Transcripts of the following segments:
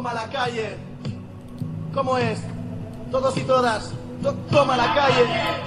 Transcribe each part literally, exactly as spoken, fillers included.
Toma la calle. ¿Cómo es? Todos y todas. Toma la calle.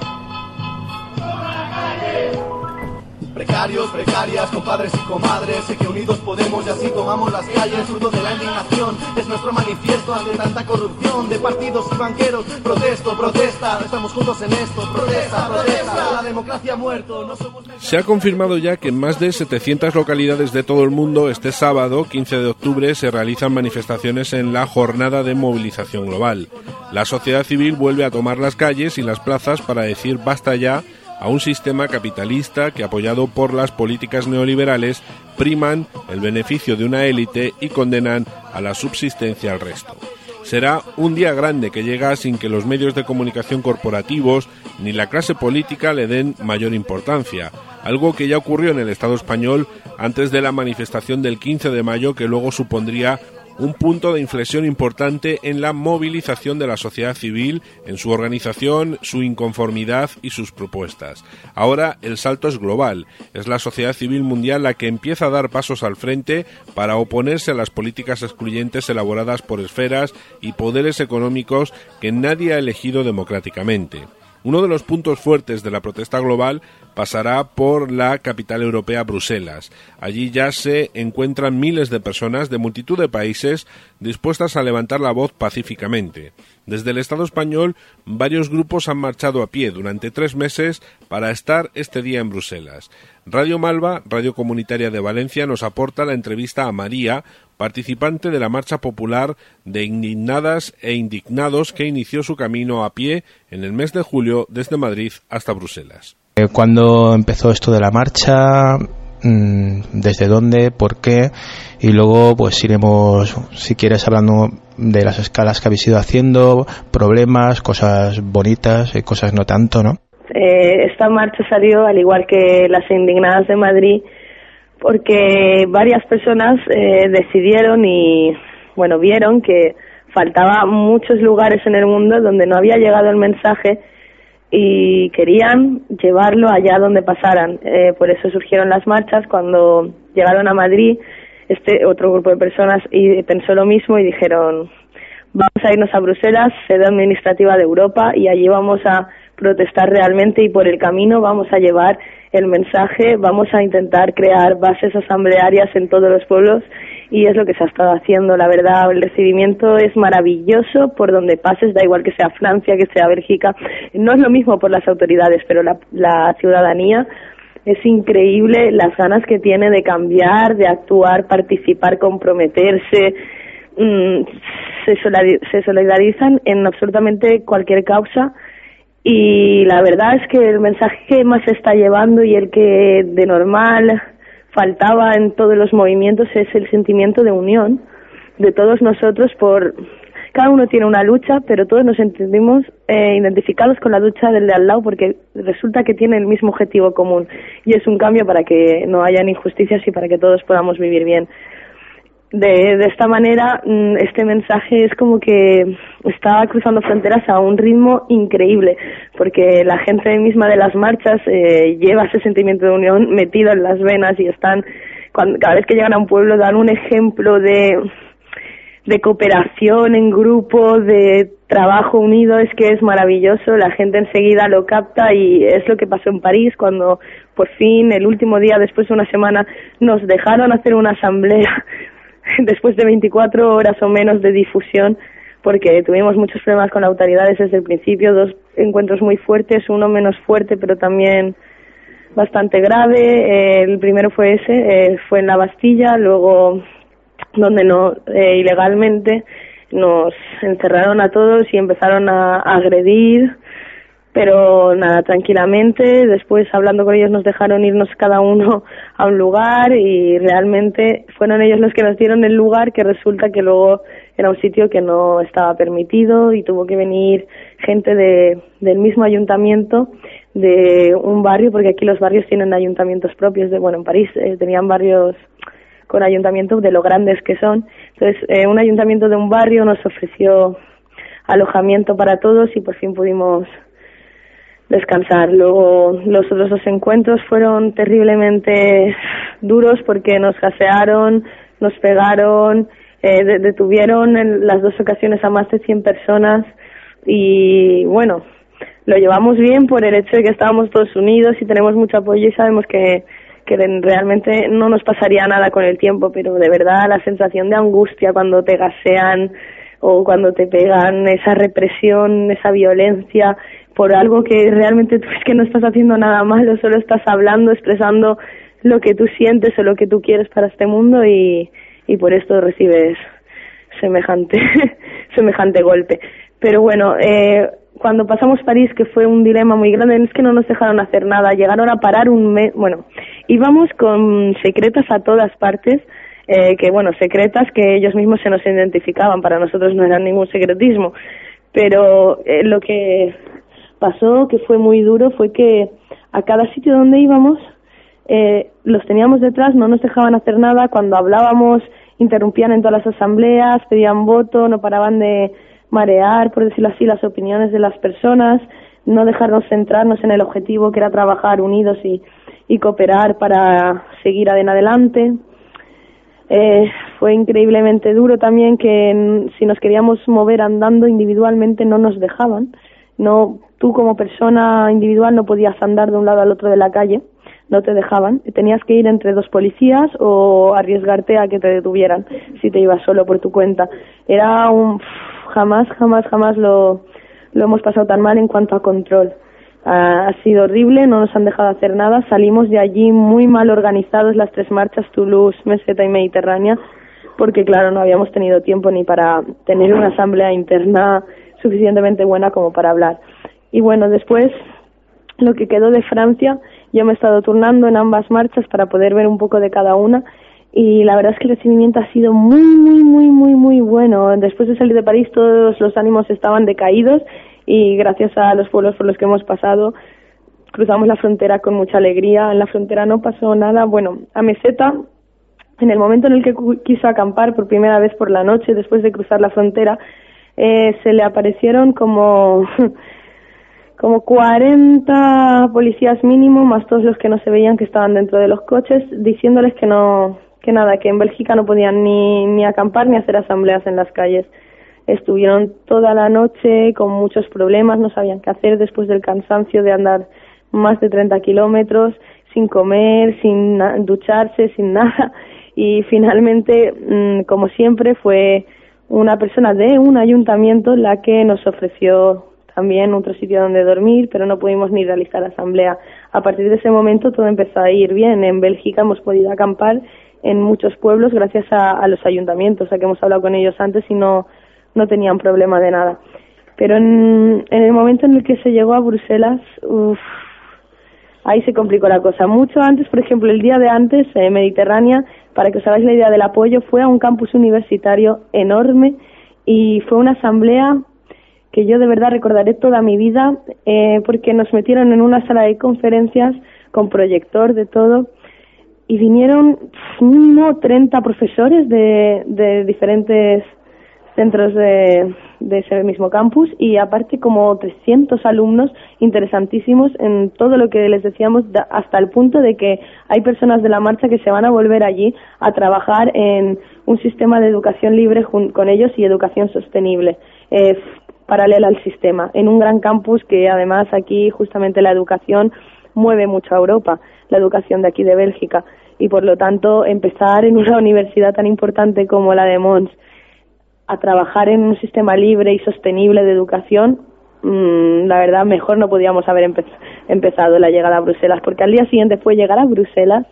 Toma la calle. Precarios, precarias, compadres y comadres, sé que unidos podemos y así tomamos las calles. Fruto de la indignación es nuestro manifiesto ante tanta corrupción de partidos y banqueros. Protesto, protesta, estamos juntos en esto. Protesta, protesta, la democracia ha muerto. No somos... Se ha confirmado ya que en más de setecientas localidades de todo el mundo este sábado, quince de octubre, se realizan manifestaciones en la jornada de movilización global. La sociedad civil vuelve a tomar las calles y las plazas para decir basta ya a un sistema capitalista que, apoyado por las políticas neoliberales, priman el beneficio de una élite y condenan a la subsistencia al resto. Será un día grande que llega sin que los medios de comunicación corporativos ni la clase política le den mayor importancia, algo que ya ocurrió en el Estado español antes de la manifestación del quince de mayo, que luego supondría un punto de inflexión importante en la movilización de la sociedad civil, en su organización, su inconformidad y sus propuestas. Ahora el salto es global. Es la sociedad civil mundial la que empieza a dar pasos al frente para oponerse a las políticas excluyentes elaboradas por esferas y poderes económicos que nadie ha elegido democráticamente. Uno de los puntos fuertes de la protesta global pasará por la capital europea, Bruselas. Allí ya se encuentran miles de personas de multitud de países dispuestas a levantar la voz pacíficamente. Desde el Estado español, varios grupos han marchado a pie durante tres meses para estar este día en Bruselas. Radio Malva, radio comunitaria de Valencia, nos aporta la entrevista a María, participante de la marcha popular de indignadas e indignados que inició su camino a pie en el mes de julio desde Madrid hasta Bruselas. ¿Cuándo empezó esto de la marcha? ¿Desde dónde? ¿Por qué? Y luego pues iremos, si quieres, hablando de las escalas que habéis ido haciendo, problemas, cosas bonitas y cosas no tanto, ¿no? Eh, esta marcha salió, al igual que las indignadas de Madrid, porque varias personas eh, decidieron y, bueno, vieron que faltaba muchos lugares en el mundo donde no había llegado el mensaje y querían llevarlo allá donde pasaran. Eh, por eso surgieron las marchas. Cuando llegaron a Madrid, este otro grupo de personas y pensó lo mismo y dijeron: vamos a irnos a Bruselas, sede administrativa de Europa, y allí vamos a protestar realmente, y por el camino vamos a llevar el mensaje, vamos a intentar crear bases asamblearias en todos los pueblos, y es lo que se ha estado haciendo. La verdad, el recibimiento es maravilloso por donde pases, da igual que sea Francia, que sea Bélgica. No es lo mismo por las autoridades, pero la, la ciudadanía es increíble, las ganas que tiene de cambiar, de actuar, participar, comprometerse. Mm, se, se solidarizan en absolutamente cualquier causa. Y la verdad es que el mensaje que más se está llevando y el que de normal faltaba en todos los movimientos es el sentimiento de unión de todos nosotros. Por cada uno tiene una lucha, pero todos nos sentimos eh, identificados con la lucha del de al lado, porque resulta que tiene el mismo objetivo común, y es un cambio para que no hayan injusticias y para que todos podamos vivir bien. De, de esta manera, este mensaje es como que está cruzando fronteras a un ritmo increíble, porque la gente misma de las marchas eh, lleva ese sentimiento de unión metido en las venas, y están, cuando, cada vez que llegan a un pueblo, dan un ejemplo de, de cooperación en grupo, de trabajo unido. Es que es maravilloso, la gente enseguida lo capta, y es lo que pasó en París cuando por fin, el último día, después de una semana, nos dejaron hacer una asamblea después de veinticuatro horas o menos de difusión, porque tuvimos muchos problemas con las autoridades desde el principio, dos encuentros muy fuertes, uno menos fuerte pero también bastante grave. Eh, el primero fue ese, eh, fue en la Bastilla, luego donde no eh, ilegalmente nos encerraron a todos y empezaron a, a agredir, pero nada, tranquilamente. Después, hablando con ellos, nos dejaron irnos cada uno a un lugar, y realmente fueron ellos los que nos dieron el lugar, que resulta que luego era un sitio que no estaba permitido, y tuvo que venir gente de del mismo ayuntamiento de un barrio, porque aquí los barrios tienen ayuntamientos propios. De bueno, en París eh, tenían barrios con ayuntamientos de lo grandes que son. Entonces, eh, un ayuntamiento de un barrio nos ofreció alojamiento para todos, y por fin pudimos descansar. Luego los otros dos encuentros fueron terriblemente duros, porque nos gasearon, nos pegaron, Eh, de, detuvieron en las dos ocasiones a más de cien personas y bueno, lo llevamos bien por el hecho de que estábamos todos unidos y tenemos mucho apoyo y sabemos que, que realmente no nos pasaría nada con el tiempo, pero de verdad la sensación de angustia cuando te gasean o cuando te pegan, esa represión, esa violencia por algo que realmente tú es que no estás haciendo nada malo, solo estás hablando, expresando lo que tú sientes o lo que tú quieres para este mundo y, y por esto recibes semejante semejante golpe. Pero bueno, eh, cuando pasamos París, que fue un dilema muy grande, es que no nos dejaron hacer nada, llegaron a parar un mes, bueno, íbamos con secretas a todas partes, eh, que bueno, secretas que ellos mismos se nos identificaban, para nosotros no era ningún secretismo, pero eh, lo que pasó, que fue muy duro, fue que a cada sitio donde íbamos, eh, los teníamos detrás, no nos dejaban hacer nada, cuando hablábamos interrumpían en todas las asambleas, pedían voto, no paraban de marear, por decirlo así, las opiniones de las personas, no dejarnos centrarnos en el objetivo que era trabajar unidos y, y cooperar para seguir en adelante. Eh, fue increíblemente duro también que en, si nos queríamos mover andando individualmente no nos dejaban. No, tú como persona individual no podías andar de un lado al otro de la calle, no te dejaban, tenías que ir entre dos policías o arriesgarte a que te detuvieran si te ibas solo por tu cuenta. Era un jamás, jamás, jamás lo, lo hemos pasado tan mal en cuanto a control. Ha, ha sido horrible, no nos han dejado hacer nada, salimos de allí muy mal organizados las tres marchas, Toulouse, Meseta y Mediterránea, porque claro, no habíamos tenido tiempo ni para tener una asamblea interna suficientemente buena como para hablar. Y bueno, después, lo que quedó de Francia, yo me he estado turnando en ambas marchas para poder ver un poco de cada una y la verdad es que el recibimiento ha sido muy, muy, muy, muy, muy bueno. Después de salir de París todos los ánimos estaban decaídos y gracias a los pueblos por los que hemos pasado cruzamos la frontera con mucha alegría. En la frontera no pasó nada. Bueno, a Meseta, en el momento en el que quiso acampar por primera vez por la noche después de cruzar la frontera, eh, se le aparecieron como... como cuarenta policías mínimo, más todos los que no se veían que estaban dentro de los coches, diciéndoles que no, que nada, que en Bélgica no podían ni, ni acampar ni hacer asambleas en las calles. Estuvieron toda la noche con muchos problemas, no sabían qué hacer después del cansancio de andar más de treinta kilómetros, sin comer, sin ducharse, sin nada. Y finalmente, mmm, como siempre, fue una persona de un ayuntamiento la que nos ofreció también otro sitio donde dormir, pero no pudimos ni realizar asamblea. A partir de ese momento todo empezó a ir bien. En Bélgica hemos podido acampar en muchos pueblos gracias a, a los ayuntamientos, a que hemos hablado con ellos antes y no, no tenían problema de nada. Pero en, en el momento en el que se llegó a Bruselas, uf, ahí se complicó la cosa. Mucho antes, por ejemplo, el día de antes, eh, Mediterránea, para que os hagáis la idea del apoyo, fue a un campus universitario enorme y fue una asamblea que yo de verdad recordaré toda mi vida, eh, porque nos metieron en una sala de conferencias con proyector de todo y vinieron mínimo treinta profesores de, de diferentes centros de, de ese mismo campus y aparte como trescientos alumnos interesantísimos en todo lo que les decíamos, hasta el punto de que hay personas de la marcha que se van a volver allí a trabajar en un sistema de educación libre con ellos y educación sostenible. Eh, paralela al sistema, en un gran campus que además aquí justamente la educación mueve mucho a Europa, la educación de aquí de Bélgica, y por lo tanto empezar en una universidad tan importante como la de Mons a trabajar en un sistema libre y sostenible de educación, mmm, la verdad mejor no podíamos haber empe- empezado la llegada a Bruselas, porque al día siguiente fue llegar a Bruselas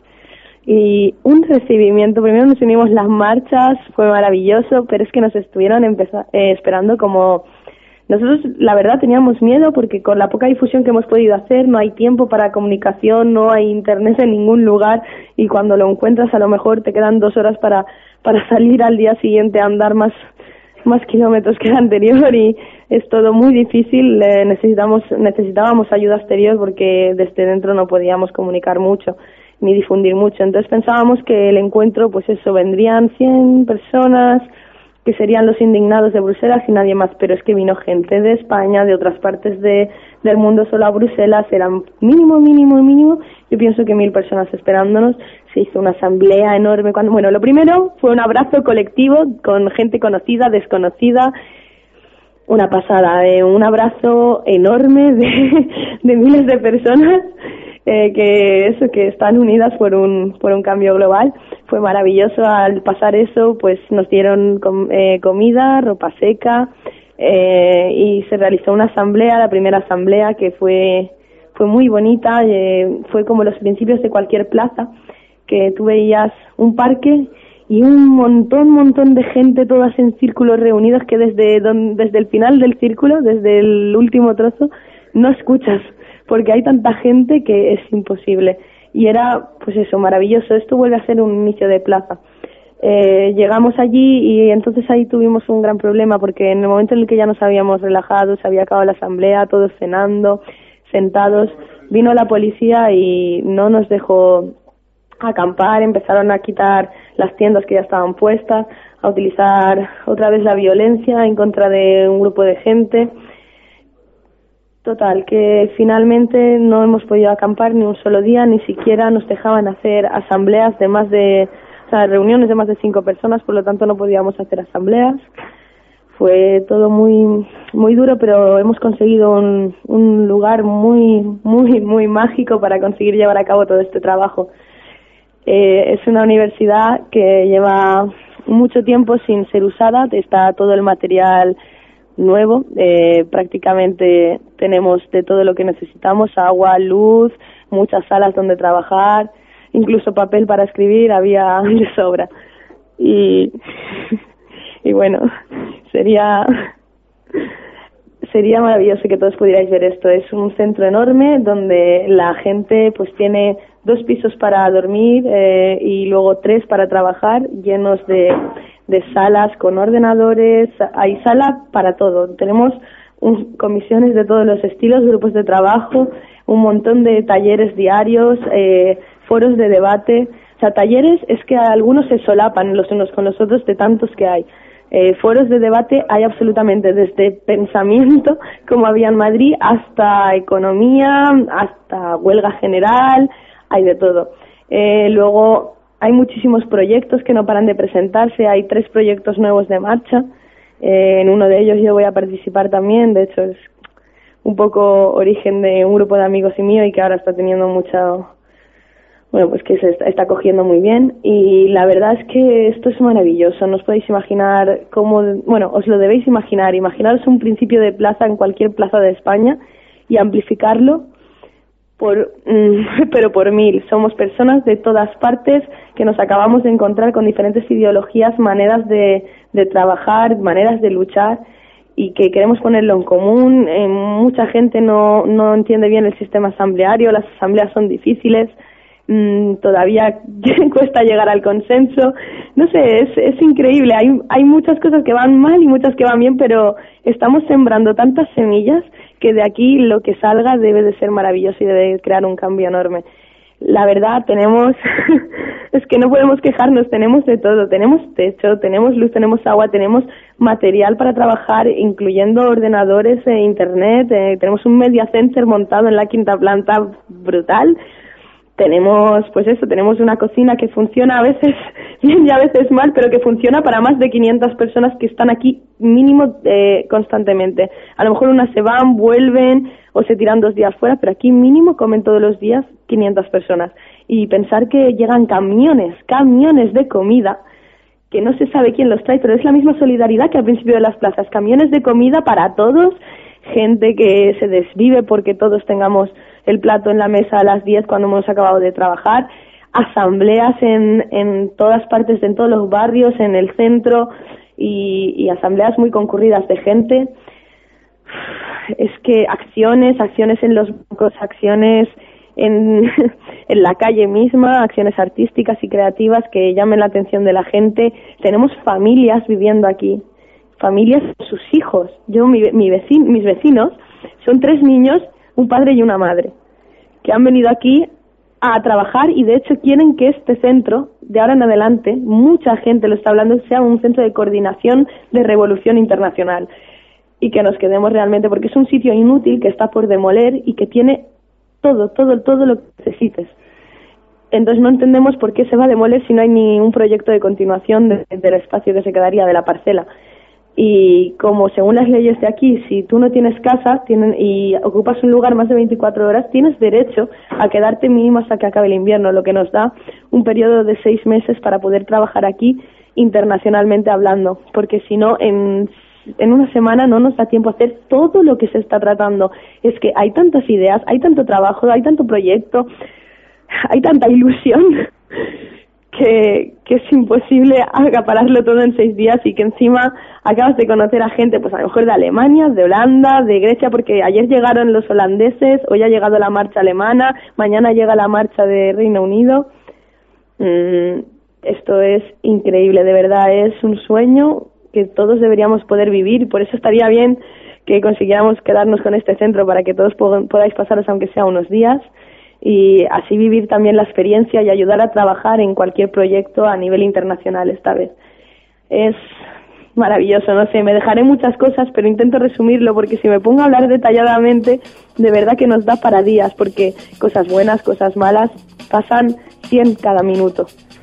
y un recibimiento. Primero nos unimos las marchas, fue maravilloso, pero es que nos estuvieron empeza- eh, esperando como... Nosotros, la verdad, teníamos miedo porque con la poca difusión que hemos podido hacer no hay tiempo para comunicación, no hay internet en ningún lugar y cuando lo encuentras a lo mejor te quedan dos horas para para salir al día siguiente a andar más más kilómetros que el anterior y es todo muy difícil. Eh, necesitamos necesitábamos ayuda exterior porque desde dentro no podíamos comunicar mucho ni difundir mucho. Entonces pensábamos que el encuentro, pues eso, vendrían cien personas, que serían los indignados de Bruselas y nadie más, pero es que vino gente de España, de otras partes de, del mundo solo a Bruselas, eran mínimo, mínimo, mínimo, yo pienso que mil personas esperándonos, se hizo una asamblea enorme, cuando, bueno, lo primero fue un abrazo colectivo con gente conocida, desconocida, una pasada, eh, un abrazo enorme de, de miles de personas, eh, que eso, que están unidas por un, por un cambio global. Fue maravilloso. Al pasar eso, pues nos dieron com, eh, comida, ropa seca, eh, y se realizó una asamblea, la primera asamblea, que fue, fue muy bonita, eh, fue como los principios de cualquier plaza, que tú veías un parque y un montón, montón de gente, todas en círculos reunidos, que desde, don, desde el final del círculo, desde el último trozo, no escuchas, porque hay tanta gente que es imposible. Y era, pues eso, maravilloso. Esto vuelve a ser un inicio de plaza. Eh, llegamos allí y entonces ahí tuvimos un gran problema, porque en el momento en el que ya nos habíamos relajado, se había acabado la asamblea, todos cenando, sentados, vino la policía y no nos dejó acampar, empezaron a quitar las tiendas que ya estaban puestas, a utilizar otra vez la violencia en contra de un grupo de gente. Total, que finalmente no hemos podido acampar ni un solo día, ni siquiera nos dejaban hacer asambleas de más de, o sea, reuniones de más de cinco personas, por lo tanto no podíamos hacer asambleas. Fue todo muy muy duro, pero hemos conseguido un, un lugar muy, muy, muy mágico para conseguir llevar a cabo todo este trabajo. Eh, es una universidad que lleva mucho tiempo sin ser usada, está todo el material nuevo, eh, prácticamente tenemos de todo lo que necesitamos, agua, luz, muchas salas donde trabajar, incluso papel para escribir había de sobra. Y, y bueno, sería sería maravilloso que todos pudierais ver esto. Es un centro enorme donde la gente pues tiene dos pisos para dormir eh, y luego tres para trabajar, llenos de, de salas con ordenadores. Hay sala para todo. Tenemos un, comisiones de todos los estilos, grupos de trabajo, un montón de talleres diarios, eh, foros de debate. O sea, talleres es que algunos se solapan los unos con los otros de tantos que hay. Eh, foros de debate hay absolutamente desde pensamiento, como había en Madrid, hasta economía, hasta huelga general, hay de todo. Eh, luego hay muchísimos proyectos que no paran de presentarse, hay tres proyectos nuevos de marcha, eh, en uno de ellos yo voy a participar también, de hecho es un poco origen de un grupo de amigos y mío y que ahora está teniendo mucha... Bueno, pues que se está, está cogiendo muy bien y la verdad es que esto es maravilloso, no os podéis imaginar cómo, bueno, os lo debéis imaginar, imaginaros un principio de plaza en cualquier plaza de España y amplificarlo por, mm, pero por mil. Somos personas de todas partes que nos acabamos de encontrar con diferentes ideologías, maneras de, de trabajar, maneras de luchar y que queremos ponerlo en común. Eh, mucha gente no, no entiende bien el sistema asambleario, las asambleas son difíciles, todavía cuesta llegar al consenso, no sé, es, es increíble, hay, hay muchas cosas que van mal y muchas que van bien, pero estamos sembrando tantas semillas que de aquí lo que salga debe de ser maravilloso y debe crear un cambio enorme. La verdad, tenemos, es que no podemos quejarnos, tenemos de todo, tenemos techo, tenemos luz, tenemos agua, tenemos material para trabajar, incluyendo ordenadores e internet, eh, tenemos un media center montado en la quinta planta brutal. Tenemos, pues eso, tenemos una cocina que funciona a veces bien y a veces mal, pero que funciona para más de quinientas personas que están aquí mínimo eh, constantemente. A lo mejor unas se van, vuelven o se tiran dos días fuera, pero aquí mínimo comen todos los días quinientas personas. Y pensar que llegan camiones, camiones de comida, que no se sabe quién los trae, pero es la misma solidaridad que al principio de las plazas. Camiones de comida para todos, gente que se desvive porque todos tengamos el plato en la mesa a las diez cuando hemos acabado de trabajar, asambleas en, en todas partes, en todos los barrios, en el centro y, y asambleas muy concurridas de gente. Es que acciones, acciones en los bancos, acciones en, en la calle misma, acciones artísticas y creativas que llamen la atención de la gente. Tenemos familias viviendo aquí, familias con sus hijos. Yo, mi, mi vecino, mis vecinos son tres niños, un padre y una madre, que han venido aquí a trabajar y de hecho quieren que este centro de ahora en adelante, mucha gente lo está hablando, sea un centro de coordinación de revolución internacional y que nos quedemos realmente, porque es un sitio inútil que está por demoler y que tiene todo, todo, todo lo que necesites. Entonces no entendemos por qué se va a demoler si no hay ni un proyecto de continuación de, del espacio que se quedaría de la parcela. Y como según las leyes de aquí, si tú no tienes casa tienen, y ocupas un lugar más de veinticuatro horas, tienes derecho a quedarte mínimo hasta que acabe el invierno, lo que nos da un periodo de seis meses para poder trabajar aquí internacionalmente hablando, porque si no, en, en una semana no nos da tiempo a hacer todo lo que se está tratando. Es que hay tantas ideas, hay tanto trabajo, hay tanto proyecto, hay tanta ilusión que, que es imposible acapararlo todo en seis días y que encima acabas de conocer a gente, pues a lo mejor de Alemania, de Holanda, de Grecia, porque ayer llegaron los holandeses, hoy ha llegado la marcha alemana, mañana llega la marcha de Reino Unido. Mm, esto es increíble, de verdad, es un sueño que todos deberíamos poder vivir y por eso estaría bien que consiguiéramos quedarnos con este centro para que todos podáis pasaros aunque sea unos días y así vivir también la experiencia y ayudar a trabajar en cualquier proyecto a nivel internacional esta vez. Es maravilloso, no sé, me dejaré muchas cosas, pero intento resumirlo porque si me pongo a hablar detalladamente, de verdad que nos da para días, porque cosas buenas, cosas malas, pasan cien cada minuto.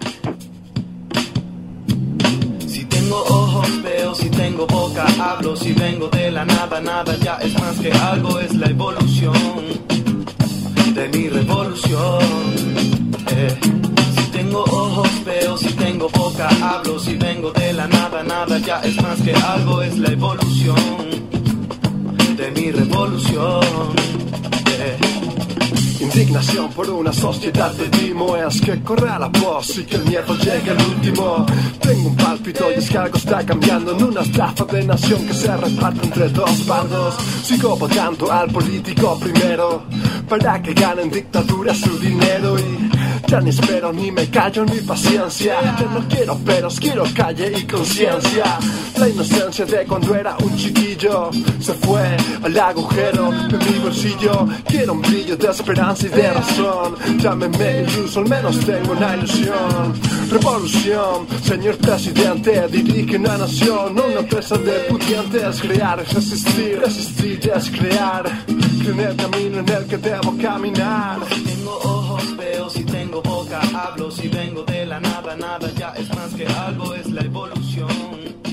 Si tengo ojos veo, si tengo boca hablo, si vengo de la nada, nada ya es más que algo, es la evolución de mi revolución. Eh. Si tengo ojos veo, si tengo boca hablo, si vengo de la nada, nada ya es más que algo, es la evolución de mi revolución. Eh. Indignación por una sociedad de timo es que corra la voz y que el miedo llegue al último. Tengo un pálpito y es que algo está cambiando en una estafa de nación que se reparte entre dos bandos. Sigo votando al político primero para que ganen dictadura su dinero y ya ni espero, ni me callo, ni paciencia. Yo no quiero peros, quiero calle y conciencia. La inocencia de cuando era un chiquillo se fue al agujero de mi bolsillo. Quiero un brillo de esperanza y de razón. Llámeme iluso, al menos tengo una ilusión. Revolución, señor presidente, dirige una nación, no una empresa de pudientes. Crear es resistir, resistir es crear. Creo en el camino en el que debo caminar. Si tengo ojos veo, si tengo boca hablo, si vengo de la nada, nada ya es más que algo, es la evolución